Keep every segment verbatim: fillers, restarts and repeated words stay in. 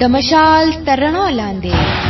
د مشال تر رڼا لاندې.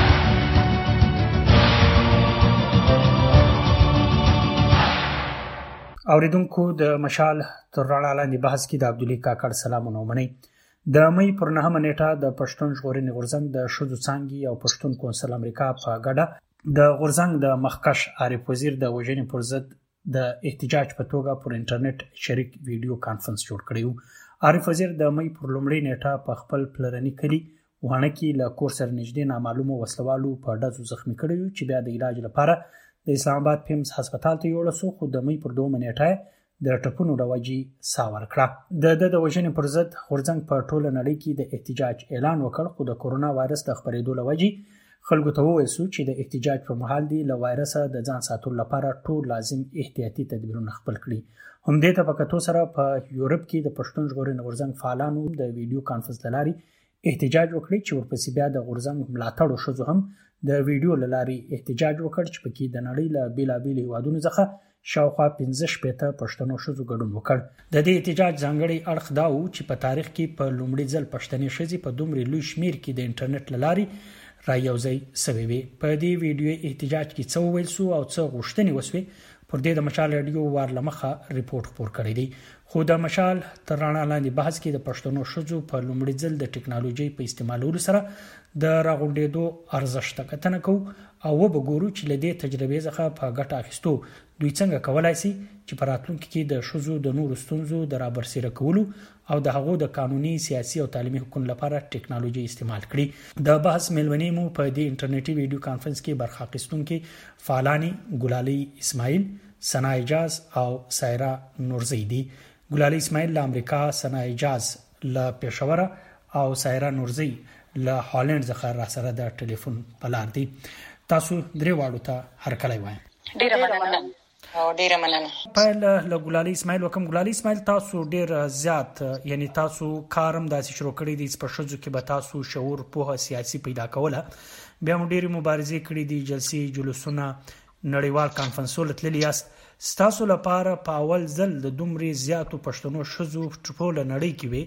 اوریدونکو د مشال تر رڼا لاندې بحث کې د عبدالله کاکړ سلامونه ومنئ. د مې پر نهمه نیټه د پښتون ژغورنې غورځنګ د ښځو څانګې او پښتون کونسل امریکا په ګډه د غورځنګ د مخکښ عارف وزیر د وژنې پر ضد د احتجاج په توګه پر انټرنیټ شریک ویډیو کانفرنس جوړ کړی و. عارف وزیر د مې پر لومړۍ نیټه په خپل پلرني کلي وهانه کې له کور سره نږدې نامعلومو وسلوالو په ډزو زخمي کړی و چې بیا د علاج لپاره د اسلام آباد پیمز هسپتال ته یوړل شو، خو د مې پر دومره نیټه د ټپونو د وجې ساه ورکړه. د د د وژنې پر ضد غورځنګ په ټوله نړۍ کې د احتجاج اعلان وکړ، خو د کورونا وایرس د خپرېدو له وجې خلکو ته وویل شو چې د احتجاج پر مهال دی له وایرسه د ځان ساتلو لپاره ټول لازم احتیاطي تدبیرونه خپل کړي. همدې ته په کتو سره په یورپ کې د پښتون ژغورنې غورځنګ فعالانو د ویډیو کانفرنس له لارې احتجاج وکړي چې ورپسې بیا د غورځنګ ملاتړو ښځو هم د ویډیو له لارې احتجاج وکړ چې پکې د نړۍ له بیلابیلو هیوادونو څخه شاوخوا پنځه شپېته پښتنو ښځو ګډون وکړ. د دې احتجاج ځانګړی اړخ دا و چې په تاریخ کې په لومړي ځل پښتنې ښځې په دومره لوی شمیر کې د انټرنیټ له لارې را یوځای شوې وي. په دې ویډیو احتجاج کې څه وویل شو او څه غوښتنې وسوې پر دې د مشال رادیو وار لمخه ریپورت خپور کړی دی. خو د مشال تر رڼا لاندې بحث کې د پښتنو ښځو په لومړي ځل د ټکنالوژي په استعمالولو سره د راغونډېدو ارزښت کتنه کوو او وګورو چې له دې تجربې څخه په ګټه اخیستو دوی څنګه کولای شي چې په راتلونکي کې د ښځو د نورو ستونزو د رابرسېره کولو او د هغو د قانوني، سیاسي او تعلیمي حقوقو لپاره ټکنالوژي استعمال کړي. د بحث میلمنې مو په دې انټرنیټي ویډیو کانفرنس کې برخه اخیستونکي فعالانی ګلالي اسماعیل، ثنا اجاز او سایرا نورزی دي. ګلالي اسماعیل له امریکا، ثنا اجاز له پېښور او سایرا نورزی له هالند څخه را سره د ټلیفون په لار دي. تاسو درې واړو ته هرکلی وایم. ډیره مننه. او ډیره مننه. پیل له ګلالي اسماعیل وکم. ګلالي اسماعیل، تاسو ډیر زیات یعنی تاسو کارم داسې شروع کړی دی په ښځو کې به تاسو شعور، پوهه، سیاسي پیدا کوله، بیا مو ډیرې مبارزې کړې دي، جلسې، جلوسونه، نړیوال کانفرنسونه تللي یاست. ستاسو لپاره په اول ځل د دومره زیاتو پښتنو ښځو ټوله نړۍ کې وي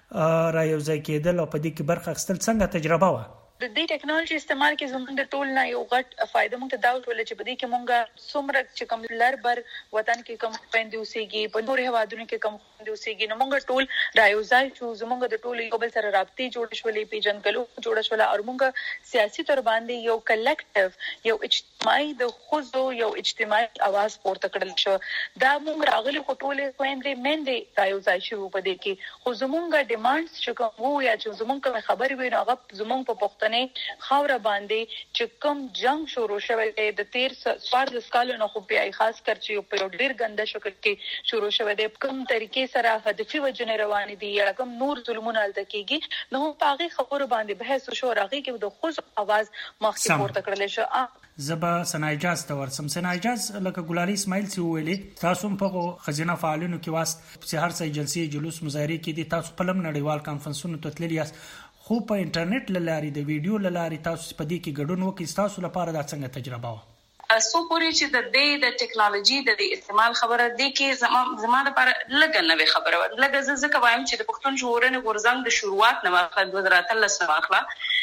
را یوځای کېدل او په دې کې برخه اخیستل څنګه تجربه وه؟ د دې ټیکنالوژي استعمال کې زموږ د ټول نه یو غټ فائدہ مونږ ته دا ولې چې بده کې مونږه څومره چې کوم لر بر وطن کې کوم پندې اوسېږي، په نور هوادونو کې کوم پندې اوسېږي، نو مونږ ټول رايوځای شو، زموږ د ټول یو بل سره رابطې جوړ شولې، پیژندګلو جوړ شوله او مونږ سیاسي تر باندې یو کلیکټیو، یو اجتماعي د خوځو یو اجتماعي आवाज پورته کړل شو. دا مونږ راغلي ټولې خويندې مندې رايوځای شو په دې کې. خو زموږ ډیمانډز چې کوم وو یا چې زموږ کوم خبرې وي هغه زموږ په پښتنې خاوره باندې چې کوم جنگ شروع شوی دی د تیر څوارلس کالو نه، خو بیا خاص کر چې په ډیر ګنده شکل کې شروع شوی دی، کوم طریقې سره هدفي وجنې روان دي یا کوم نور ظلمونه الته کېږي، نو په هغه خبرو باندې بحث شو. راغی کې د خوځ आवाज مخکې پورته کړل شو. زبا ثنا اجاز ته ورسم. ثنا اجاز، لکه ګلالي اسماعیل سی ویلي، تاسو په خزینه فعالینو کې واست، په هر ځای جلسې، جلوس، مظاهرې کې دي، تاسو په لم نړیوال کانفرنسونو ته تللی یاست، خو په انټرنیټ لاري د ویډیو لاري تاسو په دې کې ګډون وکړئ. تاسو لپاره دا څنګه تجربه وه؟ سو پوری چې د دې د ټیکنالوژي د استعمال خبره دی کې زما زما لپاره لږه نوې خبره و. لږه ځکه وایم چې د پښتون ژغورنې غورځنګ د شروعات نه واخله دوه زره اتلس نه واخله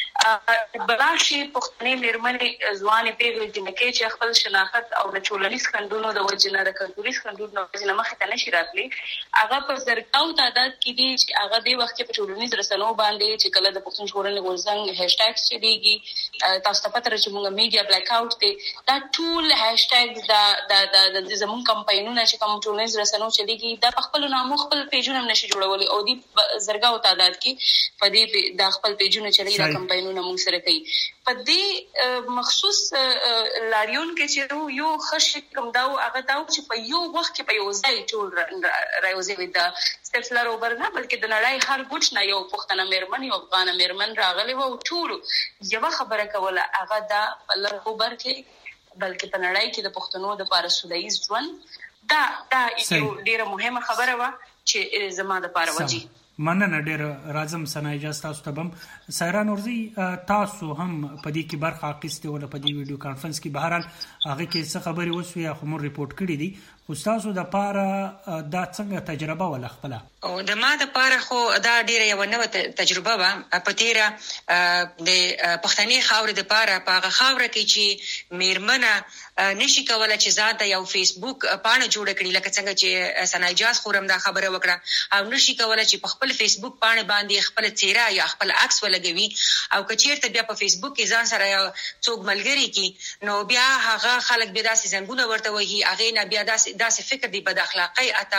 بلاشي پښتنې میرمنې ځوانې پیغلې جنکې چې خپل شناخت او د ټولنیز خندونو د وجنه د کلتوري خندونو د وجنه مخ ته نشي راتلی، هغه په زرګاو تعداد کې دي چې هغه د وخت په ټولنیز رسنیو باندې چې کله د پښتون ژغورنې غورځنګ هاشټګ چلیږي، تاسو ته پته راځي موږ میډیا بلیک آوټ دی، دا ټول هاشټګ دا د د زمون کمپاینونه چې کوم ټولنیز رسنیو چلیږي دا په خپل نامو خپل پیجونه نشي جوړولي او دی زرګاو تعداد کې په دې د خپل پیجونه چلیږي دا کمپاینونه موږ سره کوي. په دې مخصوص لاریون کې چې یو خش کوم دا هغه دا چې په یو وخت کې په یو ځای ټول راوځي دا ستفلر اوبر نه بلکې د نړۍ هر ګوټ نه یو پښتنه میرمن یو افغان میرمن راغلي وو ټول یو خبره کوله هغه دا لر اوبر کې بلکې په نړۍ کې د پښتنو د لپاره سولهییز ژوند دا دا یو ډیره مهمه خبره و چې زما د لپاره وځي. مننه ډیر راځم. ثنا اجاز، تاسو ته بم. سایرا نورزی، تاسو هم په دې کې برخه اخیستې ولا په دې ویډیو کانفرنس کې؟ بهرحال هغه کې څه خبرې وسوي خو مور ریپورت کړې دي، تاسو د پاره دا څنګه تجربه ول خپل؟ او د ما د پاره خو دا ډیره یو نوې تجربه وه په تیره د پښتني خاورې د پاره په هغه خاوره کې چې میرمنه نشي کولای چې ځان ته یو فیسبوک پاڼه جوړ کړي، لکه څنګه چې سنایجاز خورم دا خبره وکړه، او نشي کولای چې په خپل فیسبوک پاڼه باندې خپل څیره یا خپل عکس ولګوي، او کچیرته بیا په فیسبوک کې ځان سره یو څوک ملګری کی نو بیا هغه خلک بیا داسې زنګونه ورته وایي، هغه نه بیا داسې داسې فکر دی بد اخلاقی اته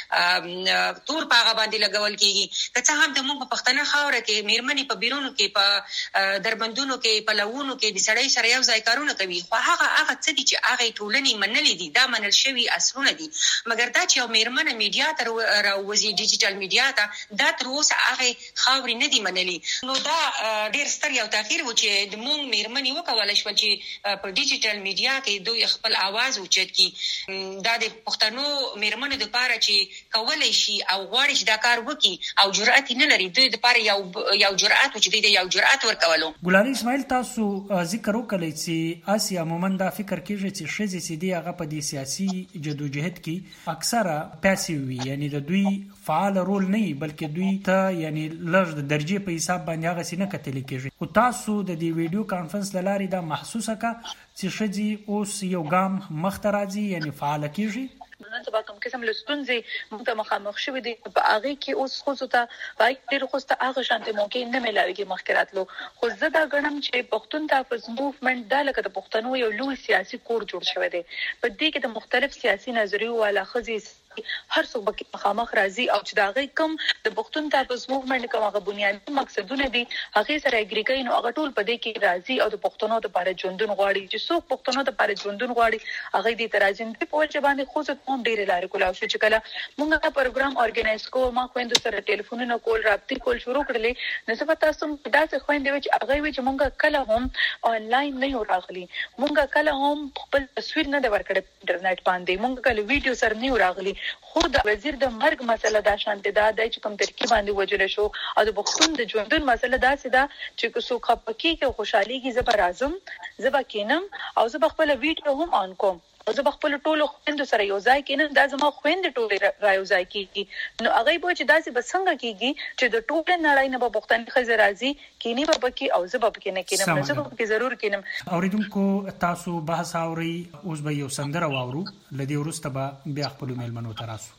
تور پاغه باندې لګول کیږي. که څه هم د موږ په پښتنه خاوره کې میرمنې په بیرونو کې په دربندونو کې په لوونو کې د سړی سره یو ځای کارونه کوي، خو هغه هغه څه دي چې هغه ټولنې منلې دي، دا منل شوي اصلونه دي، مګر دا چې یو میرمنه میډیا ته راوځي ډیجیټل میډیا ته، دا تر اوسه هغه خاورې نه دي منلې. نو دا ډېر ستر یو تغییر و چې د موږ میرمنې وکولی شول چې په ډیجیټل میډیا کې دوی خپل اواز اوچت کړي. دا د پښتنو میرمنو د پاره چې کولای شي او غواړي چې دا کار وکړي او جرأت نه لري، دوی د پاره یو یو جرأت چې دوی یو جرأت ورکولو. ګلالۍ اسماعیل، تاسو ذکر وکړی چې آسیا عموما دا فکر کیږي چې ښځې چې دی هغه په دې سیاسي جدوجهد کې اکثره پیسیو وي، یعنی د دوی فعال رول نه وي، بلکې دوی ته یعنی لږ د درجې په حساب باندې هغه څه نه کتل کیږي. خو تاسو د دې ویډیو کانفرنس له لارې دا محسوسه کا چې ښځې اوس یو ګام مخته راځي، یعنی فعال کیږي؟ نن سبا کوم قسم له ستونزې موږ ته مخامخ شوي دي، په هغې کې اوس ښځو ته په هغې کې ډېرو ښځو ته هغه شانتې موقع نه میلاوېږي مخکې راتلو. خو زه دا ګڼم چې پښتون تحفظ موومنټ دا لکه د پښتنو یو لوی سیاسي کور جوړ شوی دی، په دې کې د مختلف سیاسي نظریو والا ښځې هر څوک به مخامخ راځي، او چې د هغې کوم د پښتون تحفظ موومنټ کوم هغه بنیادي مقصدونه دي هغې سره اګري کوي، نو هغه ټول په دې کې راځي او د پښتنو دپاره ژوندون غواړي. چې څوک پښتنو دپاره ژوندون غواړي هغې دې ته راځي. دوی په وجه باندې ښځو ته هم ډېرې لارې کولاو شو چې کله موږ دا پروګرام ارګنایز کوو، ما خویندو سره ټلیفونونه کول، رابطې کول شروع کړلې. نو زه به تاسو هم داسې خویندې وې چې هغې وې چې موږ کله هم آنلاین نه یو راغلي، موږ کله هم خپل تصویر نه دی ورکړی په انټرنیټ باندې، موږ کله ویډیو سره نه یو راغلي. خو د وزیر د مرګ مسله دا شانتې دا دی چې کوم ترکیب باندې وجل شو، او د پښتون د ژوندون مسله داسې ده چې که څوک خفه کېږي او خوشحالېږي، زه به راځم، زه به کېنم او زه به خپله ویډیو هم آن کوم، او زه به خپلو ټولو خویندو سره یو ځای کېنم، دا زما خویندې ټولې را یو ځای کېږي. نو هغوی به چې داسې به څنګه کېږي چې د ټولې نړۍ نه به پښتنې ښځې راځي، کینې به پکې او زه به پکې نه کېنم، نو زه به پکې ضرور کېنم. اورېدونکو، تاسو بحث اورئ، اوس به یو سندره واورو، له دې وروسته به بیا خپلو مېلمنو ته راسو.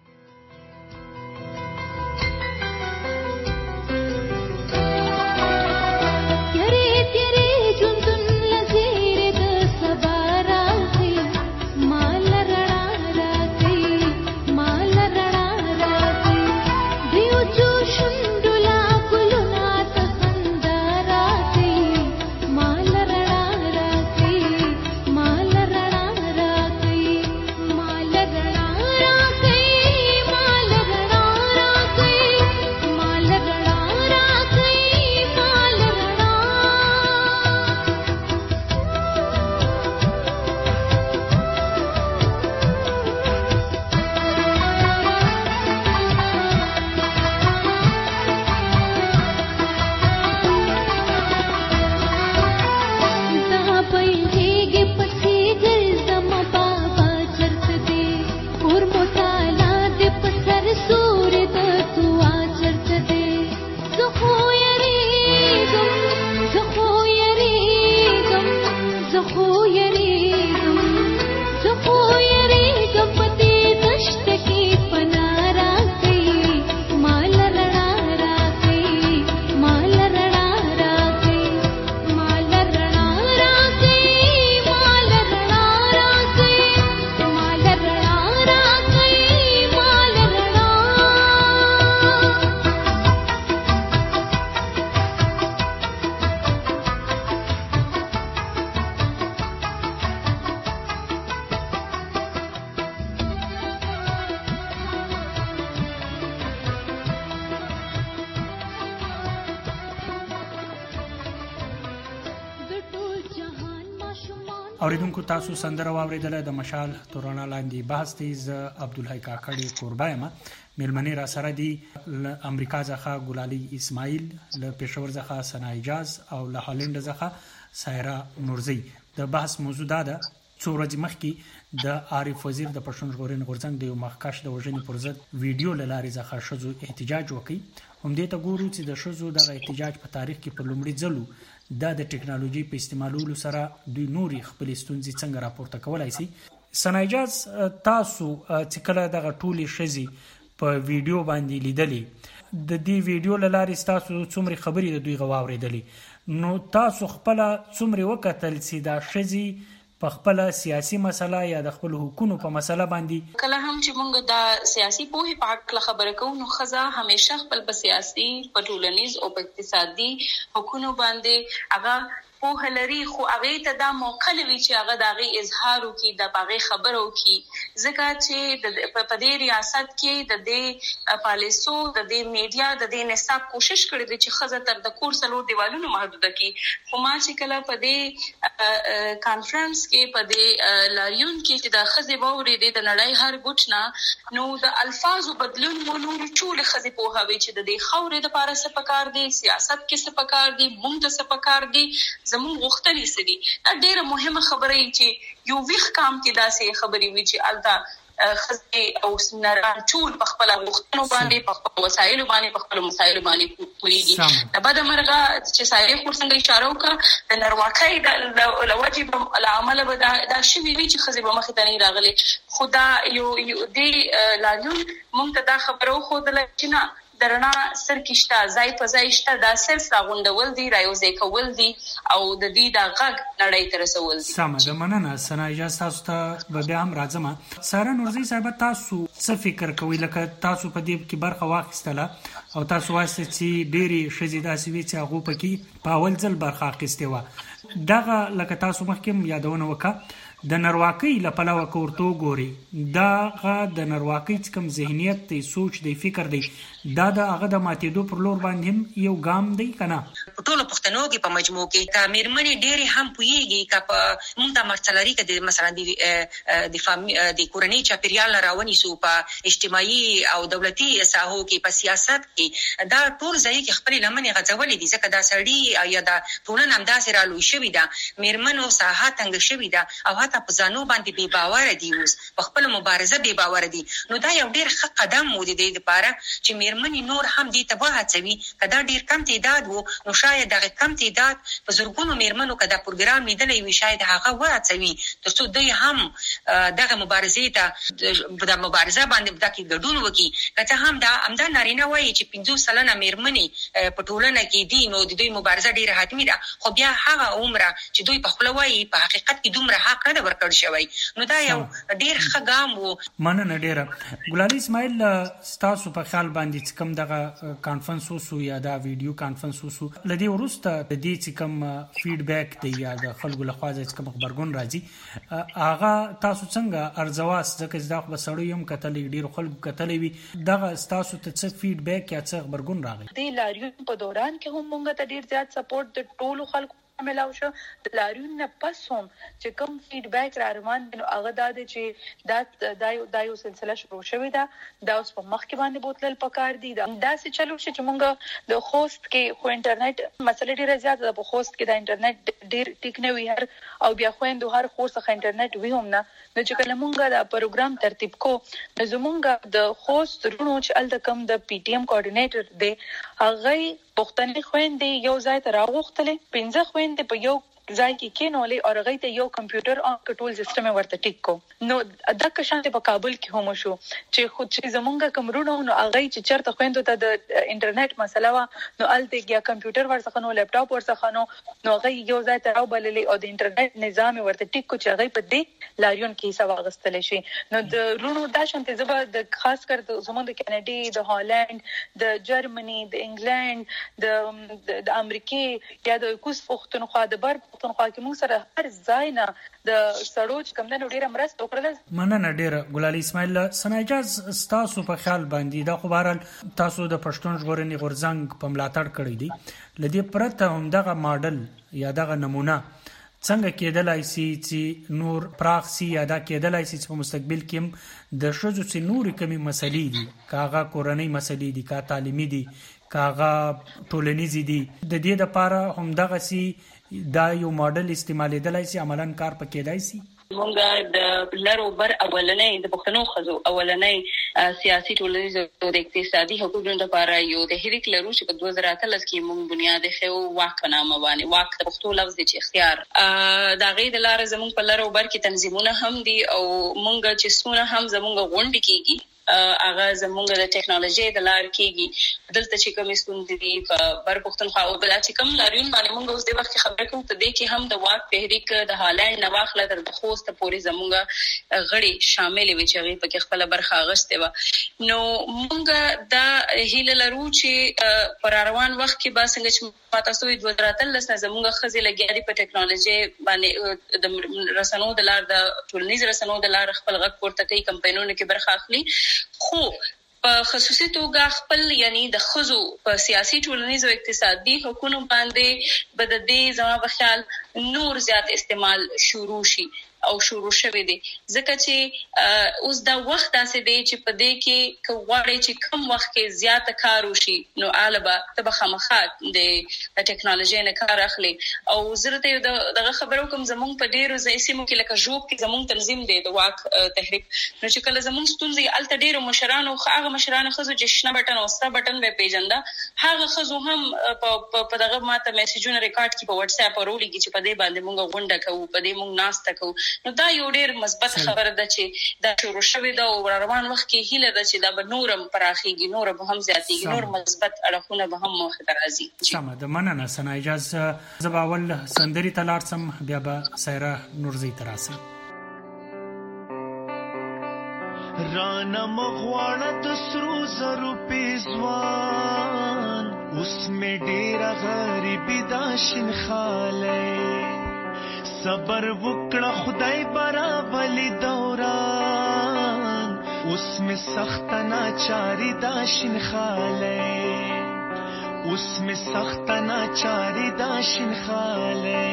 اوریدونکو، تاسو سندره واوریدله د مشال تورانه لاندې بحث دی. زه عبدالحی کاکړ کوربه یم. مېلمنې را سره دي له امریکا څخه ګلالۍ اسماعیل، له پېښور څخه ثنا اعجاز او له هالند څخه سایرا نورزی. د بحث موضوع دا ده څو ورځې مخکې د عارف وزیر د پښتون ژغورنې غورځنګ د یو مخکښ د وژنې پر ضد ویډیو له لارې څخه ښځو احتجاج وکړي. همدې ته ګورو چې د ښځو دغه احتجاج په تاریخ کې په لومړي ځل دا د ټکنالوژي په استعمالولو سره دوی نورې خپلې ستونزې څنګه راپورته کولای شي. سنایجاز تاسو چې کله دغه ټولې ښځې په ویډیو باندې لیدلې د دې ویډیو له لارې تاسو څومره خبرې د دوی غواړېدلې نو تاسو خپل څومره وکتل چې دا ښځې په خپل سیاسي مسله یا د خپل حقوقو په مسله باندې کله هم چې موږ د سیاسي پوهې په اړه خبرې کوو نو ښځه همیشه خپل په سیاسي په ټولنیز او په اقتصادي حقوقو باندې هغه په لري خو هغه ته دا موقع لوي چې هغه دغه اظهار وکړي د باغې خبرو وکړي ځکه چې په دې ریاست کې د دې پالیسو د دې میډیا د دې نصاب کوشش کړی دی چې ښځه تر د کور څلور دیوالونو محدوده کړي. خو ما چې کله په دې کانفرنس کې په دې لاریون کې چې د ښځې باورې د نړۍ هر ګوټ نه نو د الفاظو بدلون مو نور ټول ښځې پوهوي چې د دې خاورې لپاره څه پکار دی، سیاست کې څه پکار دی، موږ ته څه پکار دی، زموږ غوښتنې څه دي. دا ډېره مهمه خبره چې یو ویښ کام کې داسې خبرې وي چې الته ښځې او سمنران ټول په خپل غوښتنو باندې په خپل وسایلو باندې په خپل مسایلو باندې پوهېږي. د بده مرغه چې سایه خور څنګه اشاره وکړه د نرواکۍ د لوجې له امله به دا شوي وي چې ښځې به مخې ته نه راغلې. خو دا یو دې لاریون موږ ته دا خبره وښودله چې نه د رڼا سر کې شته، ځای په ځای شته، دا صرف راغونډول دي، رايوځای کول دي او د دې دا غږ نړۍ ته رسول دي. سمه ده، مننه سنایجا. تاسو ته به بیا هم راځم. ساره نورزي صاحب تاسو څه فکر کوئ لکه تاسو په دې کې برخه واخیستله او تاسو وایي چې ډېرې ښځې داسې وي چې هغو پکې په اول ځل برخه اخیستې وه. دغه لکه تاسو مخکې یادونه وکړه د نرواکۍ له پلوه که ورته وګورئ دغه د نرواکۍ چې کوم ذهنیت دی، سوچ دی، فکر دی، دا د هغه د ماتېدو پر لور باندې هم یو ګام دی که نه؟ په ټولو پښتنو کې په مجموع کې که مېرمنې ډېرې هم پوهېږي که په موږ ته مرڅلري که د مثلا د د کورنۍ چاپېریال نه راونیسو په اجتماعي او دولتي ساحو کې په سیاست کې دا ټول ځای کې خپلې لمنې غځولې دي ځکه دا سړي یا دا ټولنه همداسې رالوی شوې ده، مېرمنو ساحه تنګه شوې ده او حتی په ځانو باندې بې باوره دي، اوس په خپله مبارزه بې باوره دي. نو دا یو ډېر ښه قدم و د دې لپاره چې مېرمنې نور هم دې ته وهڅوي. که دا ډېر کم تعداد و نو شاید دغه کم تعداد په زرګونو مېرمنو که دا پروګرام لیدلی وي شاید هغه وهڅوي تر څو دوی هم دغه مبارزې ته د مبارزه باندې دا کې ګډون وکړي. که څه هم دا همدا نارینه وایي چې پنځوس سلنه مېرمنې په ټولنه کې دي نو د دوی مبارزه ډېره حتمي ده، خو بیا هغه عمره چې دوی په خپله وایي په حقیقت کې دومره حق نه ده ورکړل شوی. نو دا یو ډېر ښه ګام و. مننه ډېره. ګلالي اسماعیل ستاسو په خیال باندې چې کوم دغه کانفرنس وسو یا دا ویډیو کانفرنس وسو له دې وروسته د دې چې کوم فیډبیک دی یا د خلکو لخوا چې کوم خبرګون راځي هغه تاسو څنګه ارزواست؟ ځکه چې دا خو به سړی هم کتلی ډېرو خلکو کتلی وي، دغه ستاسو ته څه فیډبیک یا څه خبرګون راغی؟ د لاریون په دوران کې هم موږ ته ډېر زیات سپورټ د ټولو خلکو ملاو شو. د لاریون نه پس هم چې کوم فیډبیک را روان دی نو هغه دا دی چې دا دا یو سلسله شروع شوې ده، دا اوس په مخکې باندې بوتلل پکار دي. دا داسې چلو شي چې موږ د خوست کې خو انټرنیټ مسله ډېره زیاته ده، په خوست کې د انټرنیټ ډېر ټیک نه وي هر او بیا خویندو هر خور څخه انټرنیټ وي هم نه. نو چې کله موږ دا پروګرام ترتیب کو نو زموږ د خوست رونو چې هلته کوم د پی ټي ایم کوارډینیټر دی هغه پښتنې خویندې یو ځای ته راغوښتلې، پنځه خویندې په یو ځای کې کېنولې او هغوی ته یو کمپیوټر آن کنټرول سیسټم یې ورته ټیک کو. نو دغه شانتې په کابل کې هم وشو چې خو چې زمونږ کوم رونه نو هغوی چې چېرته خویندو ته د انټرنیټ مسله وه نو هلته یا کمپیوټر ورڅخه نو لیپټاپ ورڅخه نو نو هغوی یو ځای ته راوبللې او د انټرنیټ نظام یې ورته ټیک کو چې هغوی په دې لاریون کې حصه واخیستلی شي. نو د رونو دا شانتې زه به د خاص کر د زموږ د کینیډې، د هالند، د جرمني، د انګلند، د د امریکې یا د کوز پښتونخوا، د بر پښتونخوا کې موږ سره هر ځای نه د سړو چې کوم دی نو ډېره مرسته وکړله. مننه ډېره ګلالي اسماعیل. سنایجاز ستاسو په خیال باندې دا خو بهرحال تاسو د پښتون ژغورنې غورځنګ په ملاتړ کړی دی، له دې پرته همدغه ماډل یا دغه نمونه څنګه کېدلای شي چې نور پراخ شي یا دا کېدلای شي چې په مستقبل کې هم د ښځو چې نورې کمې مسلې دي که هغه کورنۍ مسلې دي که تعلیمي دي که هغه ټولنیزې دي د دې دپاره همدغسې دا یو ماډل استعمالېدلی شي، عملاً کار په کېدای شي؟ مونږ د لرو بر اولنۍ د پښتنو خزو اولنۍ سیاسي ټولنیز او اقتصادي حقوقو لپاره یو د هریک لرو چې په دوه زره اتلس کې مونږ بنیاد خو واک نامه باندې واک د پښتو لفظ چې اختیار دا غي د لار زمونږ په لرو بر کې تنظیمونه هم دي او مونږ چې څونه هم زمونږ غونډې کیږي اغه زمونږ د ټیکنالوژي د لار کېږي دلته چې کوم ستوندې دي په بر پښتونخوا او بل چې کوم لاریون باندې مونږ اوس د وخت خبرې کوو ته دې کې هم د واک تحریک د هالند نواخله تر د خوست پورې زمونږ غړي شامل وي چې غي په خپل برخه غشته و نو مونږ دا هیله لرو چې پر روان وخت کې با څنګه چې تاسو د دوه زره اتلس زمونږ خزي لګیاري په ټیکنالوژي باندې د رسنو د لار د ټولنیز رسنو د لار خپل غږ پورته کوي کمپاینونو کې برخه اخلي خو په خصوصي توګه خپل یعنی د خزو په سیاسي ټولنیز او اقتصادي حقوقو باندې بد دې زما په خیال نور زیات استعمال شروع شي او شروع شوه دي ځکه چې اوس دا وخت داسې دی چې په دې کې کوړې چې کم وخت کې زیات کار وشي نو البا تبخه مخات د ټیکنالوژي نه کار اخلي او زرته دغه خبرو کوم زمونږ په ډیرو ځایسمو کې لکه جوب کې زمونږ تنظیم دی د واک تحریک نو چې کله زمونږ ستونزې الته ډیرو مشرانو هغه مشرانو خزو چې شنه بټن او ستا بټن به پیژنده هغه خزو هم په دغه ماته میسجونه ریکارډ کی په واتس اپ ورولې کی چې په دې باندې مونږ غونډه کوو په دې مونږ ناشته کوو نو دا یو ډیر مثبت خبره ده چې دا شروع شوی دا او روان وخت کې هیله ده چې دا به نورم پراخیږي نور به هم زیاتیږي نور مثبت اړخونه به هم مخ ته راځي سمه ده مننه سنا اجازه زباول سندري تلارسم بیا به سایره نورزی تراسه رانا مغواړه د سرو زرو پیزوان اوس مې ډیره غریبي دا شین خاله صبر وکړه خدای برابلی دوران اوس می سخت ناچاری دا شین خاله اوس می سخت ناچاری دا شین خاله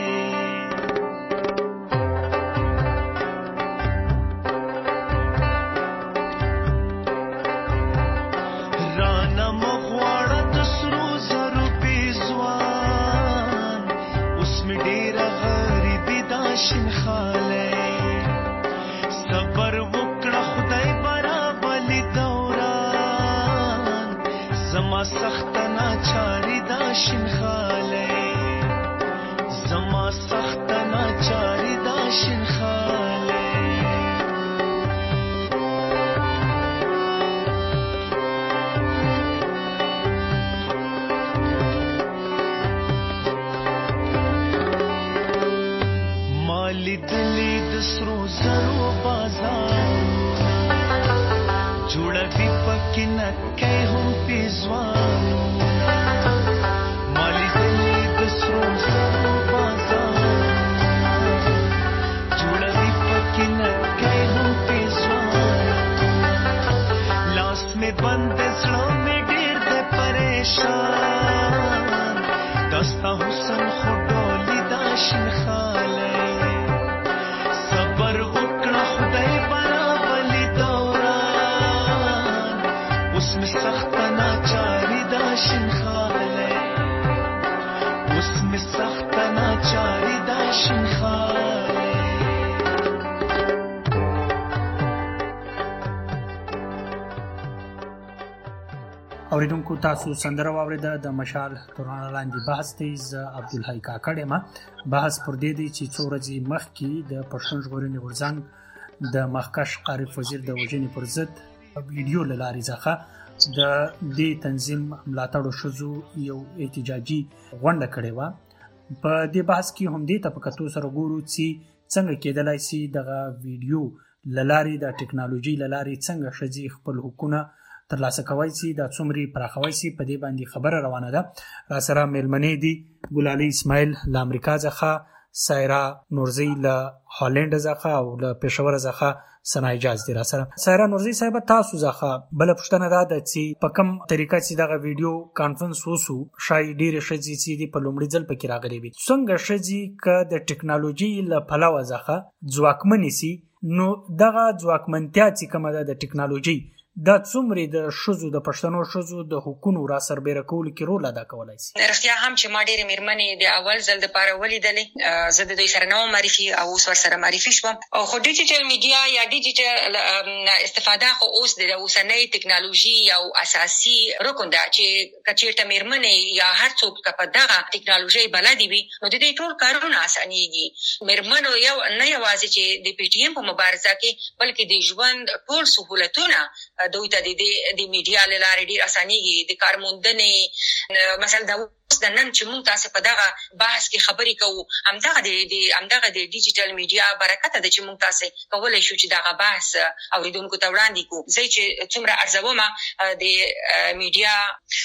شین خاله صبر وکړه خدای برابلی دوران زما سخت ناچاری دا شین خاله زما سخت ناچاری دا شین خاله دلی د سرو زرو بازار جوړوي پکې نکې هم پیزوان مالی دلی د سرو زرو بازار جوړوي پکې نکې هم پیزوان لاس می بند زړه می ډیر د پریشان دستا حسن خډولې دا شین خاله سخت ناچاری دا شین خاله اوس می سخت ناچاری دا شین خاله اوریدونکو تاسو سندره واوریده د مشال تورانه لاندې بحث دی ز عبدالحی کاکړ ما بحث پر دې دی چې څو ورځې مخکې د پښتون ژغورنې غورځنګ د مخکښ عارف وزیر د وژنې پر ضد ویډیو له لارې څخه د دې تنظیم ملاتړو شوزو یو احتجاجي غونډه کړې و په دې بحث کې هم دې ته په کتو سره ګورو چې څنګه کېدلای شي دغه ویډیو لارې د ټیکنالوژي لارې څنګه شذي خپل حقوقونه ترلاسه کوي چې د څومري پراخوي سي په دې باندې خبره روانه ده را سره ملمنې دي ګلالي اسماعیل ل امریکا څخه سایرا نورزی ل هالند څخه او ل پېښور څخه سنا اجازه دي را سره سایرا نورزی صاحب تاسو څخه بل پښتنه را ده چې په کوم طریقه چې دغه ویډیو کانفرنس وسو شای ډیره شذي چې دی په لومړي ځل پکې راغلي وي څنګه شذي ک د ټیکنالوژي ل پلاو ځخه ځواکمنې سي نو دغه ځواکمنتیا چې کومه ده د ټیکنالوژي دا څومره د ښځو د پښتنو ښځو د حقوقو را سربېره کولو کې رول ادا کولی شي؟ رښتیا هم چې ما ډېرې مېرمنې د اول ځل دپاره ولیدلې، زه د دوی سره نه وم معرفي او اوس ورسره معرفي شوم. خو ډیجیټل میډیا یا ډیجیټل استفاده خو اوس د اوسنۍ ټکنالوژي یو اساسي رکن ده چې که چېرته مېرمنې یا هر څوک که په دغه ټکنالوژۍ بلدې وي نو د دې ټول کارونه اسانېږي. مېرمنو یو نه یوازې چې د پی ټي ایم په مبارزه کې بلکې د ژوند ټول سهولتونه دوی ته د د میډیا له لارې ډېر اسانېږي. د کار موندنې مثلا د اوس د نن چې موږ تاسې په دغه بحث کې خبرې کوو، همدغه د همدغه د ډیجیټل میډیا برکته ده چې موږ تاسې کولی شو چې دغه بحث اورېدونکو ته وړاندې کړو. زه چې څومره ارزومه د میډیا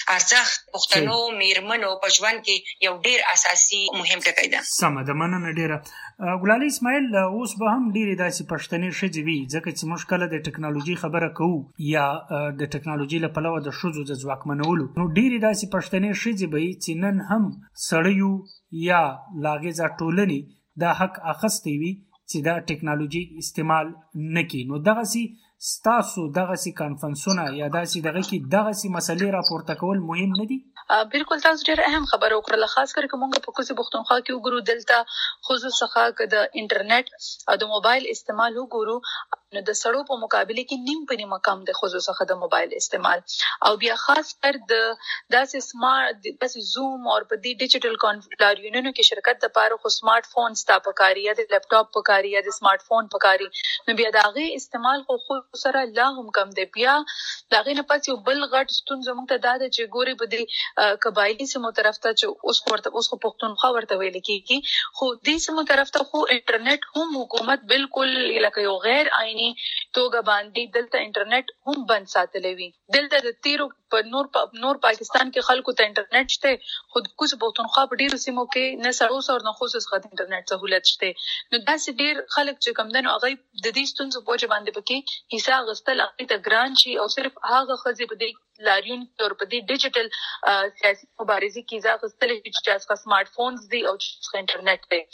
ارزښت پښتنو مېرمنو په ژوند کې یو ډېر اساسي مهم ټکی ده. سمه ده، مننه ډېره. ګلالۍ اسماعیل، اوس به هم ډېرې داسې پښتنې ښځې وي، ځکه چې موږ کله د ټکنالوژي خبره کوو یا د ټکنالوژي له پلوه د ښځو د ځواکمنولو، نو ډېرې داسې پښتنې ښځې به وي چې نن هم سړیو یا له هغې ځایه ټولنې دا حق اخیستی وي چې دا ټکنالوژي استعمال نه کړي. نو دغسې ستاسو دغسې کانفرنسونه یا داسې دغه کې دغسې مسلې راپورته کول مهم نه دي؟ بالکل، تاسو ډېر اهم خبره وکړله، خاص کر که موږ په کوڅې پښتونخوا کې وګورو، دلته ښځو څخه که د انټرنیټ او د موبایل استعمال وګورو نو د سړو په مقابله کې نیم په نیمه کم د ښځو څخه د موبایل استعمال. او بیا خاص کر د داسې سمارټ داسې زوم او په دې ډیجیټل کانفرنسونو کې شرکت دپاره خو سمارټ فون ستا پکاري یا د لیپټاپ پکاري یا د سمارټ فون پکاري، نو بیا د هغې استعمال خو خو سره لا هم کم دی. بیا د هغې نه پس یو بل غټ ستونزه موږ ته دا ده چې ګورې په دې قبایلي سیمو طرف ته چې اوس ورته اوس خو پښتونخوا ورته ویل کېږي، خو دې سیمو طرف ته خو انټرنیټ هم حکومت بالکل لکه یو غیر آئیني توګه باندې دلته انټرنیټ هم بند ساتلی وي. دلته د تیرو په نور په نور پاکستان کې خلکو ته انټرنیټ شته، خو د کوڅې پښتونخوا په ډېرو سیمو کې نه سړو سره نه ښځو څخه د انټرنیټ سهولت شته. نو داسې ډېر خلک چې کوم دی نو هغوی د دې ستونزو په وجه باندې پکې حصه اخیستل هغوی ته ګران شي، او صرف هغه ښځې په دې لاریون او په دې ډیجیټل سیاسي مبارزې کې ځای اخیستلی شي چې څخه سمارټ فونز دي او څخه انټرنیټ دی.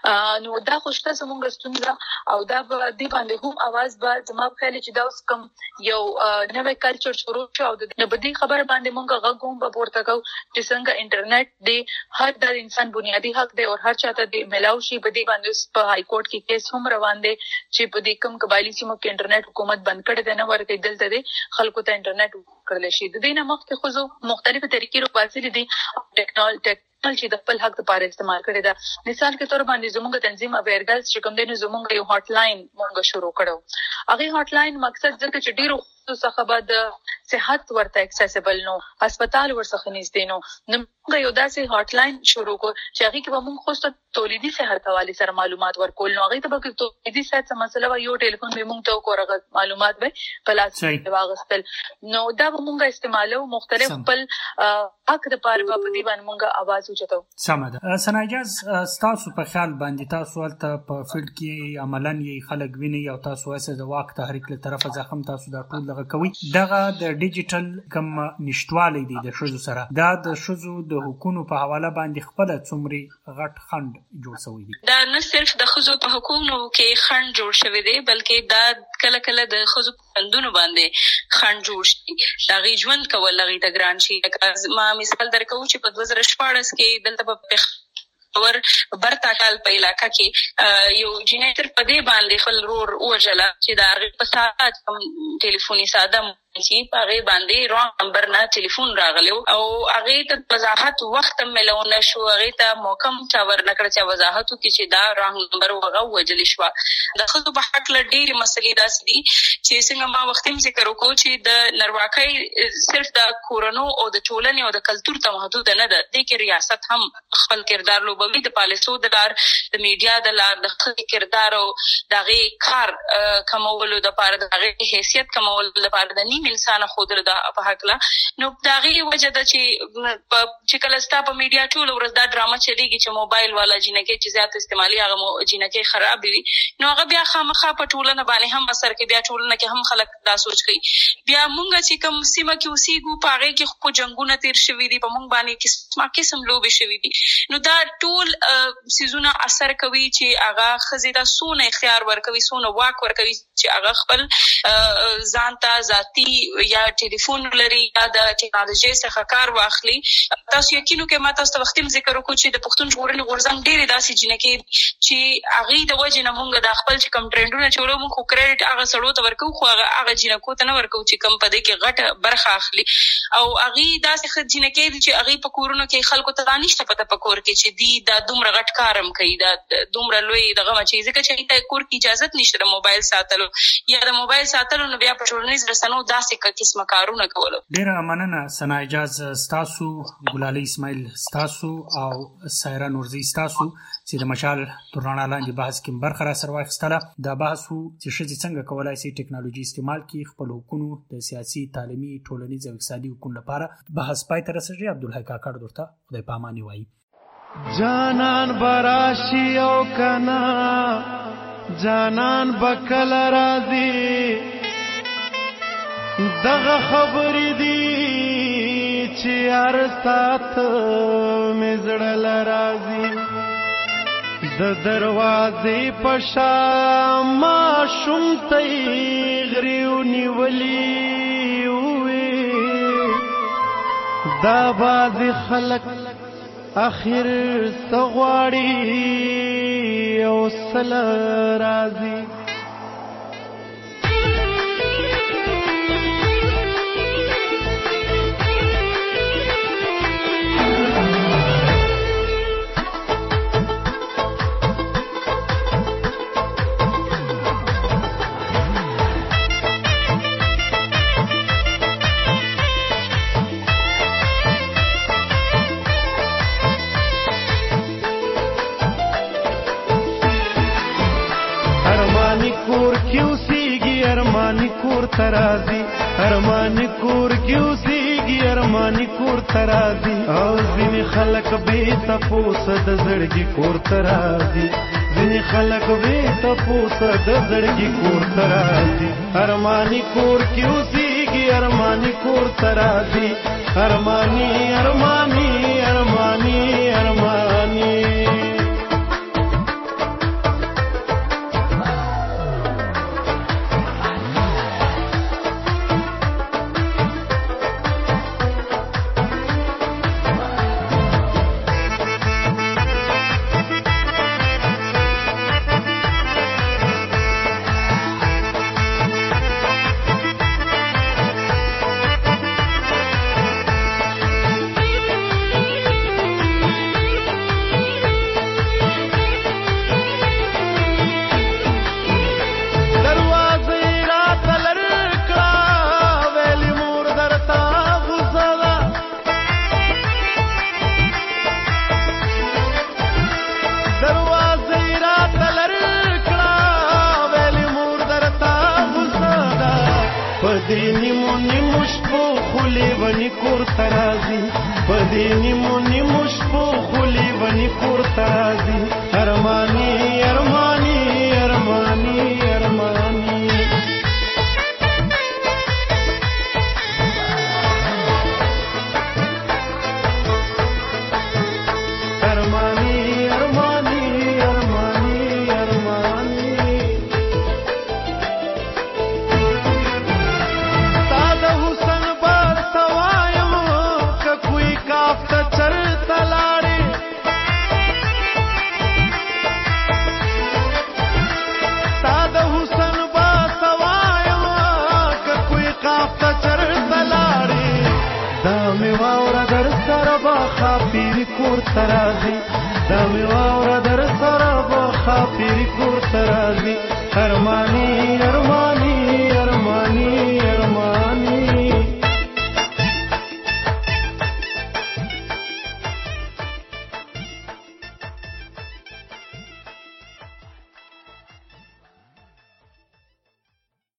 نو دا خو شته زموږ ستونزه، او دا به دې باندې هم اواز به زما په خیال چې دا اوس کوم یو نوی کلچر شروع شو، او د نو په دې خبره باندې موږ غږ هم به پورته کوو چې څنګه انټرنیټ دی هر د انسان بنیادي حق دی او هر چاته دې میلاو شي. په دې باندې اوس په های کورټ کې کیس هم روان دی چې په دې کوم قبایلي سیمو کې انټرنیټ حکومت بند کړی دی، نه ورکوي دلته دی خلکو ته انټرنیټ ورکړلی شي. د دې نه مخکې ښځو مختلفې طریقې روباسلې دي ټیکنالوژي چې د خپل حق لپاره استعمال کړی ده. مثال کې طور باندې زموږ تنظیم اویرګرلز چې کوم دی نو زموږ یو هاټ لاین موږ شروع کړو. هغې هاټ لاین مقصد ځکه چې ډېرو څخه به د صحت ورته اکسیسیبل نو، هسپتال ورڅخه نږدې نو، نو موږ یو داسې هاټ لاین شروع کړو چې هغې کې به موږ خو ته تولیدي صحت حوالې سره معلومات ورکول. نو هغې ته به تولیدي صحت څه مسله وه، یو ټلیفون به موږ ته وکړو، هغه معلومات به په لاس کې واخیستل. نو دا به موږ استعمالو، مختلف خپل حق دپاره به په دې باندې موږ اواز اوچتو. سمه ده. ثناءجاز، ستاسو په خیال باندې تاسو هلته په فیلډ کې عملاً یې خلک وینئ او تاسو هسې د واک تحریک له طرفه زخم تاسو دا ټول دغه کوئ، دغه د ډیجیټل کوم نشتوالی دی د ښځو سره، دا د ښځو د حقونو په حواله باندې خپله څومرې غټ خنډ جوړ شوی دی؟ دا نه صرف د ښځو په حقونو کې خنډ جوړ شوی دی، بلکې دا کله کله د ښځو په ژوندونو باندې خنډ جوړ شي، د هغې ژوند کول هغې ته ګران شي. لکه ما مثال درکوو چې په دوه زره شپاړس کې دلته په ور برتا کال په علاقه کې یو جنۍ تر په دې باندې خپل ورور ووژله چې د هغې په ساعت کوم ټلیفوني ساده چې په هغې باندې رانګ نمبر نه ټلیفون راغلی او هغې ته وضاحت وخت هم میلو نه شو، هغې ته موقع هم چا ور نه کړه چې وضاحت وکړي چې دا رانګ نمبر هغه ووژلې شوه. د ښځو په هکله ډېرې مسلې داسې دي چې څنګه ما وختي هم ذکر وکړو چې د نرواکۍ صرف د کورنو او د ټولنې او د کلتور ته محدوده نه ده، دې کې ریاست هم خپل کردار لوبوي، د پالیسو د لار، د میډیا د لار، د ښځې کردار او د هغې کار کمولو دپاره، د هغې حیثیت کمولو دپاره د نیم انسانه ښودلو په هکله. نو د هغې وجه ده چې چې کله ستا په میډیا ټوله ورځ دا ډرامه چلېږي چې موبایل والا جینکۍ چې زیات استعمالي هغه جینکۍ خرابې وي، نو هغه بیا خامخا په ټولنه باندې هم اثر کوي، بیا ټولنه کې هم خلک دا سوچ کوي. بیا مونږ چې کوم سیمه کې اوسېږو په هغې کې خو جنګونه تېر شوي دي، په مونږ باندې قسمه قسم لوبې شوي دي، نو دا ټول څیزونه اثر کوي چې هغه ښځې ته څونه اختیار ورکوي، څونه واک ورکوي چې هغه خپل ځان ته ذاتي یا ټلیفون لري یا د ټیکنالوژي څخه کار واخلي. تاسو یقینو کې ما تاسو ته وختي ذکر وکړو چې د پښتون ژغورنې غورځنګ ډېرې داسې جنکې چې هغې د وجې نه مونږ د خپل چې کوم ټرینډونه چې ولو مونږ خو کریډټ هغه سړو ته ورکوو خو هغه هغه جنکو ته نه ورکوو چې کوم په دې کې غټه برخه اخلي. او هغې داسې ښه جنکې دي چې هغې په کورونو کې خلکو ته دا نشته پته په کور کې چې دی دا دومره غټ کار هم کوي، دا دومره لوی دغه چې ځکه چې هغې ته کور کې اجازت نشته د موبایل ساتلو یا د موبایل ساتلو، نو بیا په ټولنیز رسنو داسې قسمه کارونه کولو. ډېره مننه ثنا اجاز ستاسو، ګلالۍ اسماعیل ستاسو او سایره نورزي ستاسو چې د مشال تر رڼا لاندې بحث کې برخه راسره واخیستله. دا بحث و چې ښځې څنګه کولی شي ټکنالوژي استعمال کړي خپل حقونو د سیاسي، تعلیمي، ټولنیز او اقتصادي حقونو لپاره. بحث پای ته رسېږي. عبدالحی کاکړ درته خدای په امان وایي. جانان براشي او کنا جانان بکل راضي، دغه خبرې دي چې هر سات مې زړه راضي. د دروازې په شا ماشوم ته غریو نیولي وې، دا بعضې خلک اخر سغواړي او سل راضي. ترازی ارمانی کور کیو سیگی ارمانی کور ترازی او ځینې خلک بې تپوسه د زړګي کور ترازی ځینې خلک بې تپوسه د زړګي کور ترازی ارمانی کور کیو سیگی ارمانی کور ترازی ارمانی ارمانی ارمانی ارمانی کور ترازی دا میوا